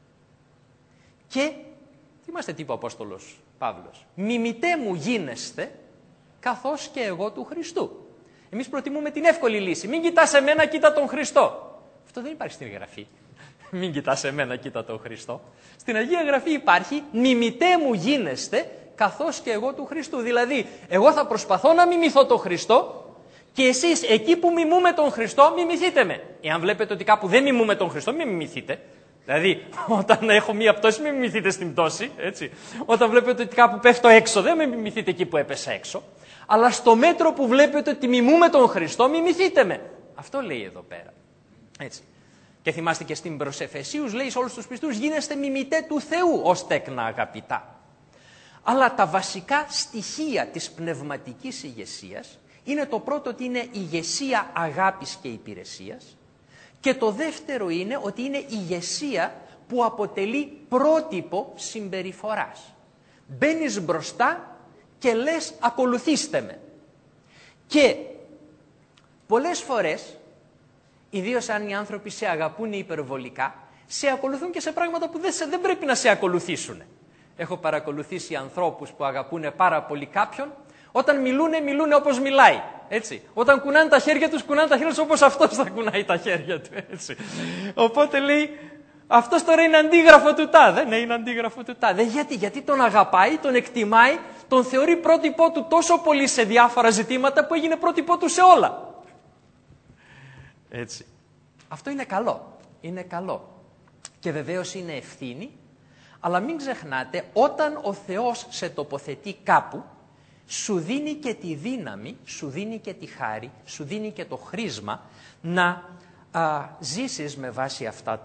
και θυμάστε τι είπε ο Απόστολος Παύλος. Μιμητέ μου γίνεστε καθώς και εγώ του Χριστού. Εμείς προτιμούμε την εύκολη λύση. Μην κοιτάς εμένα, κοίτα τον Χριστό. Αυτό δεν υπάρχει στην Γραφή. Μην κοιτάς εμένα, κοίτα τον Χριστό. Στην Αγία Γραφή υπάρχει μιμητέ μου γίνεστε καθώς και εγώ του Χριστού. Δηλαδή, εγώ θα προσπαθώ να μιμηθώ τον Χριστό και εσείς εκεί που μιμούμε τον Χριστό, μιμηθείτε με. Εάν βλέπετε ότι κάπου δεν μιμούμε τον Χριστό, μην μιμηθείτε. Δηλαδή, όταν έχω μία πτώση, μην μιμηθείτε στην πτώση. Έτσι. Όταν βλέπετε ότι κάπου πέφτω έξω, δεν με μιμηθείτε εκεί που έπεσα έξω. Αλλά στο μέτρο που βλέπετε ότι μιμούμε τον Χριστό, μιμηθείτε με. Αυτό λέει εδώ πέρα. Έτσι. Και θυμάστε και στην προς Εφεσίους, λέει σε όλους τους πιστούς, γίνεστε μιμητέ του Θεού ως τέκνα αγαπητά. Αλλά τα βασικά στοιχεία της πνευματικής ηγεσίας είναι το πρώτο ότι είναι ηγεσία αγάπης και υπηρεσίας και το δεύτερο είναι ότι είναι ηγεσία που αποτελεί πρότυπο συμπεριφοράς. Μπαίνεις μπροστά και λες ακολουθήστε με. Και πολλές φορές, ιδίως αν οι άνθρωποι σε αγαπούν υπερβολικά, σε ακολουθούν και σε πράγματα που δεν πρέπει να σε ακολουθήσουν. Έχω παρακολουθήσει ανθρώπους που αγαπούν πάρα πολύ κάποιον, όταν μιλούνε όπως μιλάει. Έτσι. Όταν κουνάνε τα χέρια τους όπως αυτός θα κουνάει τα χέρια του. Έτσι. Οπότε λέει, αυτός τώρα είναι αντίγραφο του τάδε. Ναι, είναι αντίγραφο του τάδε. Γιατί τον αγαπάει, τον εκτιμάει, τον θεωρεί πρότυπό του τόσο πολύ σε διάφορα ζητήματα που έγινε πρότυπό του σε όλα. Έτσι. Αυτό είναι καλό. είναι καλό. Και βεβαίως είναι ευθύνη, αλλά μην ξεχνάτε, όταν ο Θεός σε τοποθετεί κάπου, σου δίνει και τη δύναμη, σου δίνει και τη χάρη, σου δίνει και το χρήσμα να ζήσεις με βάση αυτά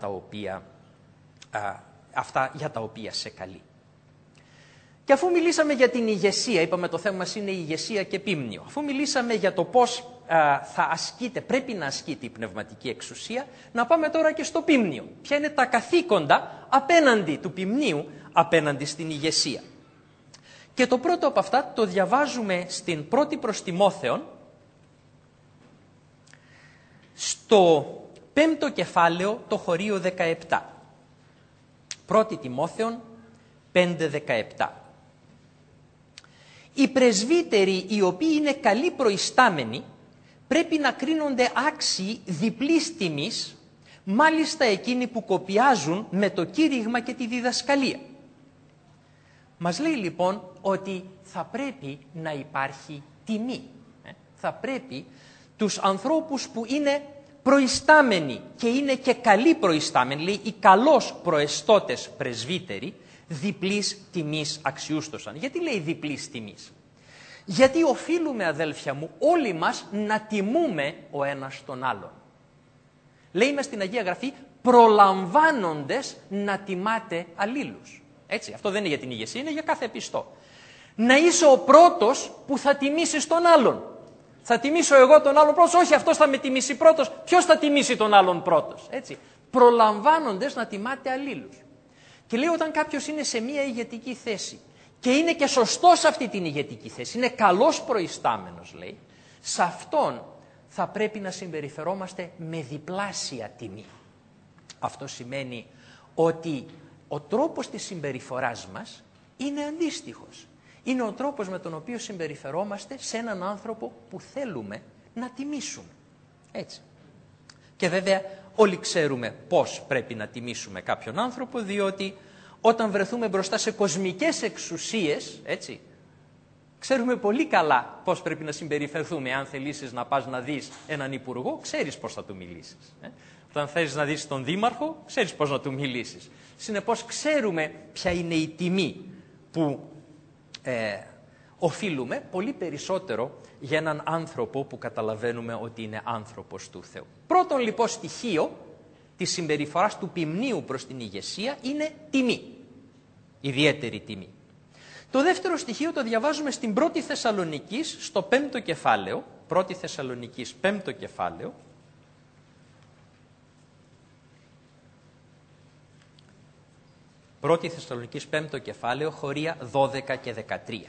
για τα οποία σε καλεί. Και αφού μιλήσαμε για την ηγεσία, είπαμε το θέμα μας είναι η ηγεσία και πίμνιο, αφού μιλήσαμε για το πώς πρέπει να ασκείται η πνευματική εξουσία, να πάμε τώρα και στο πίμνιο. Ποια είναι τα καθήκοντα απέναντι του πιμνίου, απέναντι στην ηγεσία. Και το πρώτο από αυτά το διαβάζουμε στην πρώτη προς Τιμόθεον, στο 5ο κεφάλαιο, το χωρίο 17. Πρώτη Τιμόθεον 5:17. Οι πρεσβύτεροι οι οποίοι είναι καλοί προϊστάμενοι πρέπει να κρίνονται άξιοι διπλής τιμής, μάλιστα εκείνοι που κοπιάζουν με το κήρυγμα και τη διδασκαλία. Μας λέει λοιπόν ότι θα πρέπει να υπάρχει τιμή. Θα πρέπει τους ανθρώπους που είναι προϊστάμενοι και είναι και καλοί προϊστάμενοι, λέει οι καλώς προεστώτες πρεσβύτεροι, διπλής τιμής αξιούστοσαν. Γιατί λέει διπλής τιμής? Γιατί οφείλουμε, αδέλφια μου, όλοι μας να τιμούμε ο ένας τον άλλον. Λέει μες στην Αγία Γραφή, προλαμβάνοντες να τιμάτε αλλήλους. Έτσι, αυτό δεν είναι για την ηγεσία, είναι για κάθε πιστό. Να είσαι ο πρώτος που θα τιμήσεις τον άλλον. Θα τιμήσω εγώ τον άλλον πρώτος, όχι αυτός θα με τιμήσει πρώτος. Ποιος θα τιμήσει τον άλλον πρώτος? Έτσι, προλαμβάνοντες να τιμάτε αλλήλους. Και λέει όταν κάποιος είναι σε μια ηγετική θέση και είναι και σωστός σε αυτή την ηγετική θέση, είναι καλός προϊστάμενος, λέει, σε αυτόν θα πρέπει να συμπεριφερόμαστε με διπλάσια τιμή. Αυτό σημαίνει ότι ο τρόπος της συμπεριφοράς μας είναι αντίστοιχος. Είναι ο τρόπος με τον οποίο συμπεριφερόμαστε σε έναν άνθρωπο που θέλουμε να τιμήσουμε. Έτσι. Και βέβαια όλοι ξέρουμε πώς πρέπει να τιμήσουμε κάποιον άνθρωπο, διότι όταν βρεθούμε μπροστά σε κοσμικές εξουσίες, έτσι, ξέρουμε πολύ καλά πώς πρέπει να συμπεριφερθούμε. Αν θελήσεις να πας να δεις έναν υπουργό, ξέρεις πώς θα του μιλήσεις. Όταν θέλεις να δεις τον δήμαρχο, ξέρεις πώς να του μιλήσεις. Συνεπώς ξέρουμε ποια είναι η τιμή που οφείλουμε, πολύ περισσότερο για έναν άνθρωπο που καταλαβαίνουμε ότι είναι άνθρωπος του Θεού. Πρώτον λοιπόν στοιχείο της συμπεριφοράς του πιμνίου προς την ηγεσία είναι τιμή, ιδιαίτερη τιμή. Το δεύτερο στοιχείο το διαβάζουμε στην 1η Θεσσαλονικής, στο 5ο κεφάλαιο, 1η Θεσσαλονικής 5ο κεφάλαιο, Πρώτη Θεσσαλονικής 5ο κεφάλαιο, χωρία 12 και 13.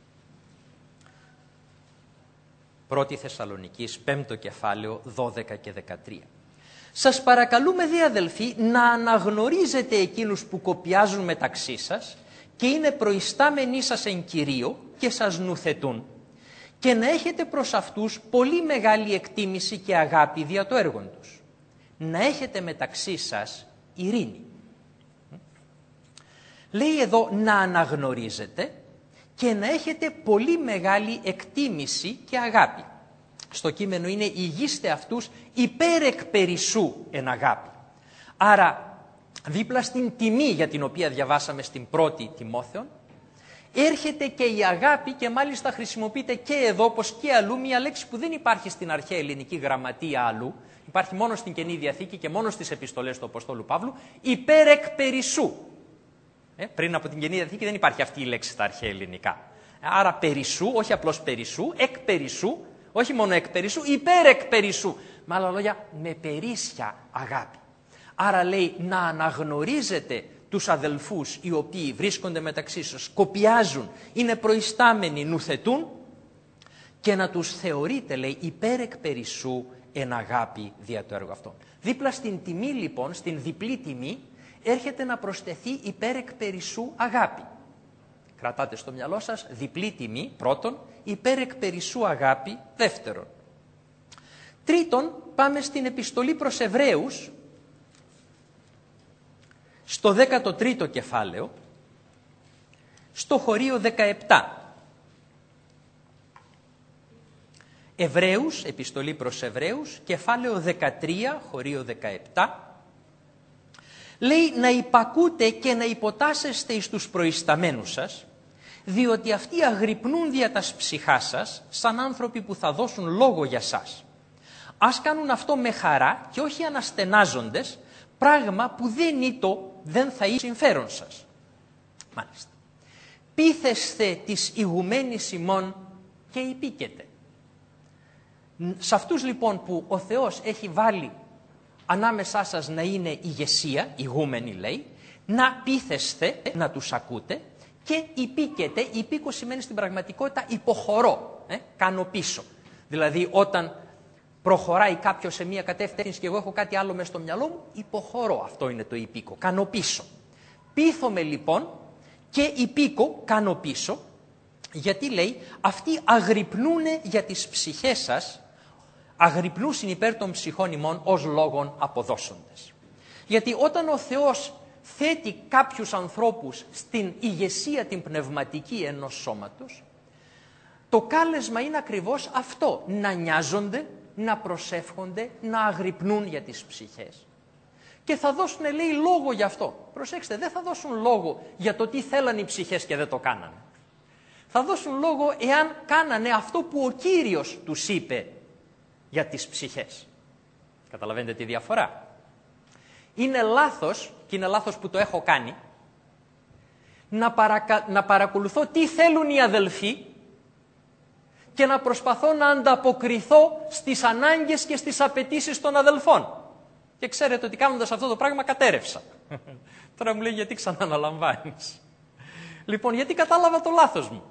Πρώτη Θεσσαλονικής 5ο κεφάλαιο, 12 και 13. Σας παρακαλούμε δε αδελφοί να αναγνωρίζετε εκείνους που κοπιάζουν μεταξύ σας και είναι προϊστάμενοι σας εν Κυρίω και σας νουθετούν και να έχετε προς αυτούς πολύ μεγάλη εκτίμηση και αγάπη δια το έργον τους. Να έχετε μεταξύ σας ειρήνη. Λέει εδώ να αναγνωρίζετε και να έχετε πολύ μεγάλη εκτίμηση και αγάπη. Στο κείμενο είναι ηγείστε αυτούς υπέρ εκ περισσού εν αγάπη. Άρα δίπλα στην τιμή για την οποία διαβάσαμε στην πρώτη Τιμόθεον, έρχεται και η αγάπη και μάλιστα χρησιμοποιείται και εδώ όπως και αλλού μια λέξη που δεν υπάρχει στην αρχαία ελληνική γραμματεία αλλού, υπάρχει μόνο στην Καινή Διαθήκη και μόνο στις επιστολές του Αποστόλου Παύλου, υπέρ εκ περισσού. Πριν από την Καινή Διαθήκη δεν υπάρχει αυτή η λέξη στα αρχαία ελληνικά. Άρα περισσού, όχι απλώς περισσού, εκ περισσού, όχι μόνο εκ περισσού, υπέρ εκ περισσού. Με άλλα λόγια, με περίσσια αγάπη. Άρα λέει να αναγνωρίζετε τους αδελφούς οι οποίοι βρίσκονται μεταξύ σας, κοπιάζουν, είναι προϊστάμενοι, νουθετούν και να τους θεωρείτε, λέει, υπέρ εκ περισσού εν αγάπη δια το έργο αυτό. Δίπλα στην τιμή λοιπόν, στην διπλή τιμή, έρχεται να προσθεθεί υπέρ εκ περισσού αγάπη. Κρατάτε στο μυαλό σας διπλή τιμή πρώτον, υπέρ εκ περισσού αγάπη δεύτερον. Τρίτον, πάμε στην επιστολή προς Εβραίους, στο 13ο κεφάλαιο, στο χωρίο 17. Εβραίους, επιστολή προς Εβραίους, κεφάλαιο 13, χωρίο 17, Λέει να υπακούτε και να υποτάσσεστε εις τους προϊσταμένους σας, διότι αυτοί αγρυπνούν δια τας ψυχάς σας, σαν άνθρωποι που θα δώσουν λόγο για σας. Ας κάνουν αυτό με χαρά και όχι αναστενάζοντες, πράγμα που δεν θα είναι συμφέρον σας. Μάλιστα. Πείθεσθε της ηγουμένης ημών και υπήκετε. Σε αυτούς λοιπόν που ο Θεός έχει βάλει ανάμεσά σας να είναι ηγεσία, ηγούμενοι λέει, να πείθεσθε, να τους ακούτε και υπήκετε. Υπήκω σημαίνει στην πραγματικότητα υποχωρώ, κάνω πίσω. Δηλαδή όταν προχωράει κάποιος σε μία κατεύθυνση και εγώ έχω κάτι άλλο μες στο μυαλό μου, υποχωρώ. Αυτό είναι το υπήκω, κάνω πίσω. Πείθομαι λοιπόν και υπήκω, κάνω πίσω, γιατί λέει αυτοί αγρυπνούνε για τις ψυχές σας, αγρυπνούσιν υπέρ των ψυχών ημών ως λόγων αποδώσοντες. Γιατί όταν ο Θεός θέτει κάποιους ανθρώπους στην ηγεσία την πνευματική ενός σώματος, το κάλεσμα είναι ακριβώς αυτό, να νοιάζονται, να προσεύχονται, να αγρυπνούν για τις ψυχές. Και θα δώσουν, λέει, λόγο γι' αυτό. Προσέξτε, δεν θα δώσουν λόγο για το τι θέλαν οι ψυχές και δεν το κάνανε. Θα δώσουν λόγο εάν κάνανε αυτό που ο Κύριος τους είπε για τις ψυχές. Καταλαβαίνετε τη διαφορά. Είναι λάθος, και είναι λάθος που το έχω κάνει, να παρακολουθώ τι θέλουν οι αδελφοί και να προσπαθώ να ανταποκριθώ στις ανάγκες και στις απαιτήσεις των αδελφών. Και ξέρετε ότι κάνοντας αυτό το πράγμα κατέρευσα. Τώρα μου λέει γιατί ξανααναλαμβάνεις. Λοιπόν, γιατί κατάλαβα το λάθος μου.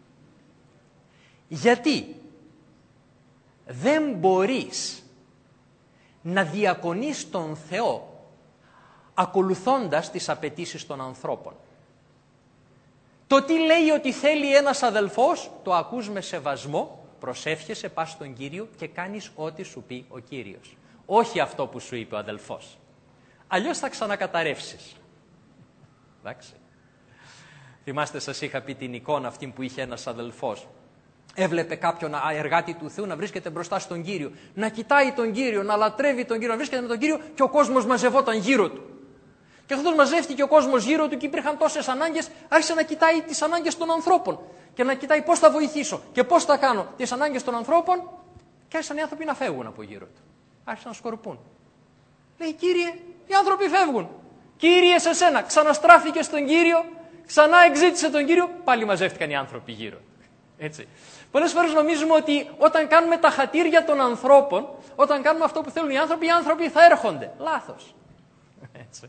Γιατί δεν μπορείς να διακονείς τον Θεό ακολουθώντας τις απαιτήσεις των ανθρώπων. Το τι λέει ότι θέλει ένας αδελφός, το ακούς με σεβασμό, προσεύχεσαι, πας στον Κύριο και κάνεις ό,τι σου πει ο Κύριος. Όχι αυτό που σου είπε ο αδελφός. Αλλιώς θα ξανακαταρρεύσεις. Εντάξει. Θυμάστε, σας είχα πει την εικόνα αυτή που είχε ένας αδελφός. Έβλεπε κάποιον εργάτη του Θεού να βρίσκεται μπροστά στον Κύριο, να κοιτάει τον Κύριο, να λατρεύει τον Κύριο, να βρίσκεται με τον Κύριο και ο κόσμος μαζευόταν γύρω του. Και αυτός μαζεύτηκε ο κόσμος γύρω του και υπήρχαν τόσες ανάγκες, άρχισε να κοιτάει τις ανάγκες των ανθρώπων και να κοιτάει πώς θα βοηθήσω και πώς θα κάνω τις ανάγκες των ανθρώπων, και άρχισαν οι άνθρωποι να φεύγουν από γύρω του. Άρχισαν να σκορπούν. Λέει, Κύριε, οι άνθρωποι φεύγουν. Κύριε, σε σένα. Ξαναστράφηκε στον Κύριο, ξανά εξήτησε τον Κύριο, πάλι μαζεύτηκαν οι άνθρωποι γύρω του. Έτσι. Πολλές φορές νομίζουμε ότι όταν κάνουμε τα χατήρια των ανθρώπων, όταν κάνουμε αυτό που θέλουν οι άνθρωποι θα έρχονται. Λάθος. Έτσι.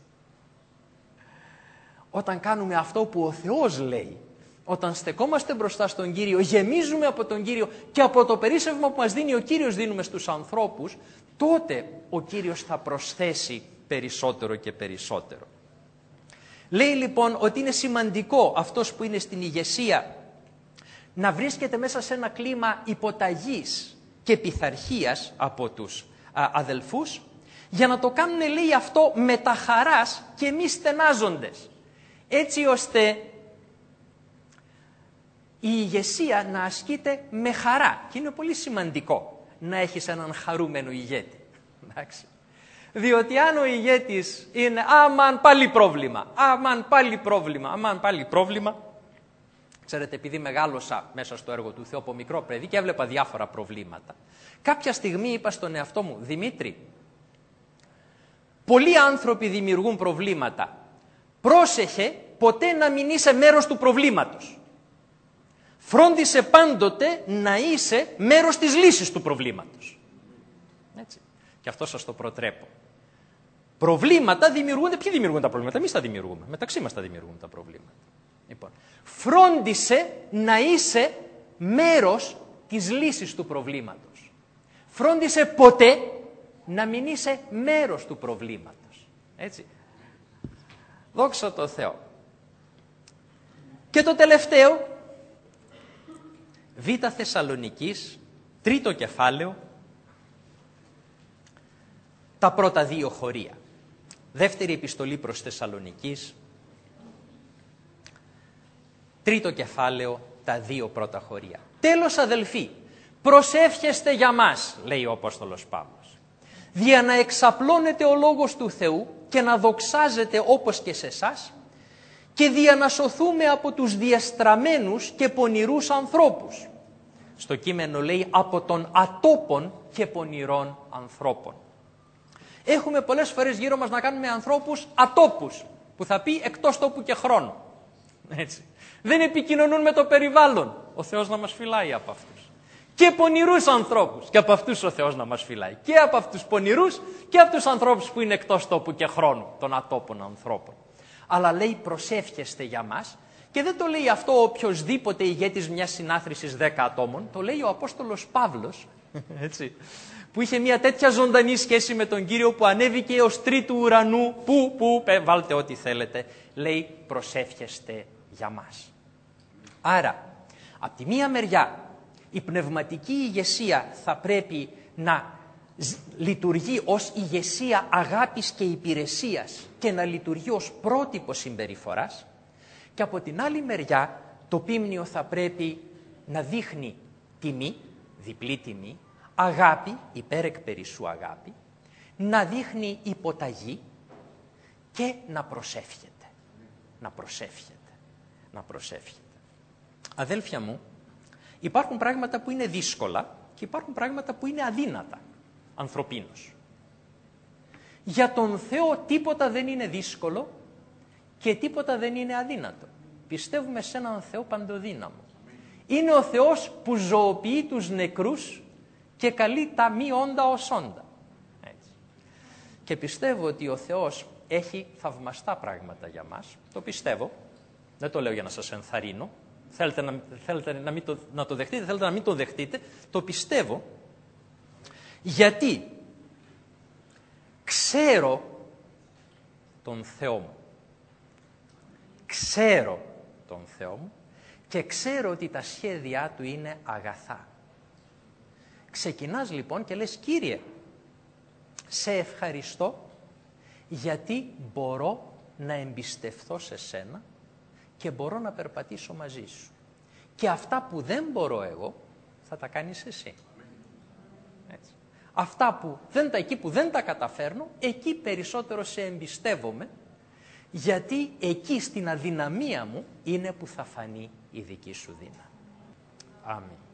Όταν κάνουμε αυτό που ο Θεός λέει, όταν στεκόμαστε μπροστά στον Κύριο, γεμίζουμε από τον Κύριο και από το περίσσευμα που μας δίνει ο Κύριος δίνουμε στους ανθρώπους, τότε ο Κύριος θα προσθέσει περισσότερο και περισσότερο. Λέει λοιπόν ότι είναι σημαντικό αυτός που είναι στην ηγεσία να βρίσκεται μέσα σε ένα κλίμα υποταγής και πειθαρχίας από τους αδελφούς, για να το κάνουν, λέει, αυτό με τα χαράς και μη στενάζοντες, έτσι ώστε η ηγεσία να ασκείται με χαρά. Και είναι πολύ σημαντικό να έχεις έναν χαρούμενο ηγέτη. Εντάξει. Διότι αν ο ηγέτης είναι αμάν πάλι πρόβλημα, ξέρετε, επειδή μεγάλωσα μέσα στο έργο του Θεού από μικρό παιδί και έβλεπα διάφορα προβλήματα, κάποια στιγμή είπα στον εαυτό μου, Δημήτρη, πολλοί άνθρωποι δημιουργούν προβλήματα. Πρόσεχε ποτέ να μην είσαι μέρος του προβλήματος. Φρόντισε πάντοτε να είσαι μέρος της λύσης του προβλήματος. Έτσι. Και αυτό σας το προτρέπω. Προβλήματα δημιουργούνται. Ποιοι δημιουργούν τα προβλήματα? Εμείς τα δημιουργούμε. Μεταξύ μας τα δημιουργούμε τα προβλήματα. Λοιπόν, φρόντισε να είσαι μέρος της λύσης του προβλήματος. Φρόντισε ποτέ να μην είσαι μέρος του προβλήματος. Έτσι. Δόξα τω Θεώ. Και το τελευταίο, Β' Θεσσαλονικής, 3ο κεφάλαιο, τα πρώτα 2 χωρία. Δεύτερη επιστολή προς Θεσσαλονικής, 3ο κεφάλαιο, τα 2 πρώτα χωρία. Τέλος, αδελφοί, προσεύχεστε για μας, λέει ο Απόστολος Παύλος. δια να εξαπλώνεται ο Λόγος του Θεού και να δοξάζεται όπως και σε εσάς, και δια να σωθούμε από τους διαστραμμένους και πονηρούς ανθρώπους. Στο κείμενο λέει από των ατόπων και πονηρών ανθρώπων. Έχουμε πολλές φορές γύρω μας να κάνουμε ανθρώπους ατόπους, που θα πει εκτός τόπου και χρόνου. Έτσι. Δεν επικοινωνούν με το περιβάλλον. Ο Θεός να μας φυλάει από αυτούς. Και πονηρούς ανθρώπους, και από αυτούς ο Θεός να μας φυλάει. Και από αυτούς πονηρούς και από τους ανθρώπους που είναι εκτός τόπου και χρόνου, των ατόπων ανθρώπων. Αλλά λέει προσεύχεστε για μας, και δεν το λέει αυτό ο οποιοσδήποτε ηγέτης μιας συνάθρησης 10 ατόμων, το λέει ο Απόστολος Παύλος, έτσι, που είχε μια τέτοια ζωντανή σχέση με τον Κύριο που ανέβηκε έως τρίτου ουρανού, βάλτε ό,τι θέλετε, λέει προσεύχεστε για μας. Άρα, από τη μία μεριά, η πνευματική ηγεσία θα πρέπει να λειτουργεί ως ηγεσία αγάπης και υπηρεσίας και να λειτουργεί ως πρότυπο συμπεριφοράς, και από την άλλη μεριά το πίμνιο θα πρέπει να δείχνει τιμή, διπλή τιμή, αγάπη, υπέρεκπερισσού αγάπη, να δείχνει υποταγή και να προσεύχεται. Να προσεύχεται. Αδέλφια μου, υπάρχουν πράγματα που είναι δύσκολα και υπάρχουν πράγματα που είναι αδύνατα, ανθρωπίνως. Για τον Θεό τίποτα δεν είναι δύσκολο και τίποτα δεν είναι αδύνατο. Πιστεύουμε σε έναν Θεό παντοδύναμο. Είναι ο Θεός που ζωοποιεί τους νεκρούς και καλεί τα μη όντα ως όντα. Έτσι. Και πιστεύω ότι ο Θεός έχει θαυμαστά πράγματα για μας. Το πιστεύω. Δεν το λέω για να σας ενθαρρύνω. Θέλετε να το δεχτείτε, θέλετε να μην το δεχτείτε. Το πιστεύω γιατί ξέρω τον Θεό μου. Ξέρω τον Θεό μου και ξέρω ότι τα σχέδιά Του είναι αγαθά. Ξεκινάς λοιπόν και λες, Κύριε, σε ευχαριστώ γιατί μπορώ να εμπιστευθώ σε Σένα και μπορώ να περπατήσω μαζί Σου. Και αυτά που δεν μπορώ εγώ θα τα κάνεις Εσύ. Έτσι. Αυτά που εκεί που δεν τα καταφέρνω, εκεί περισσότερο σε εμπιστεύομαι, γιατί εκεί στην αδυναμία μου είναι που θα φανεί η δική Σου δύναμη. Αμήν.